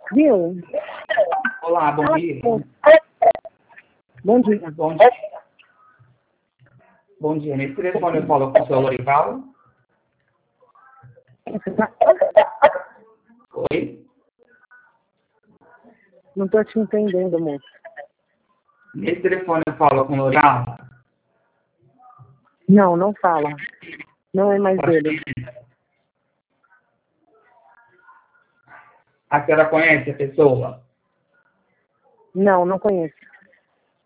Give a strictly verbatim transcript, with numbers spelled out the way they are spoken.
Viu? Olá, bom Fala dia. com- Bom dia. Bom dia. Bom dia. Nesse telefone eu falo com o seu Lorival. Oi? Não estou te entendendo, moço. Nesse telefone eu falo com o Lorival. Não, não fala. Não é mais dele. A senhora conhece a pessoa? Não, não conheço.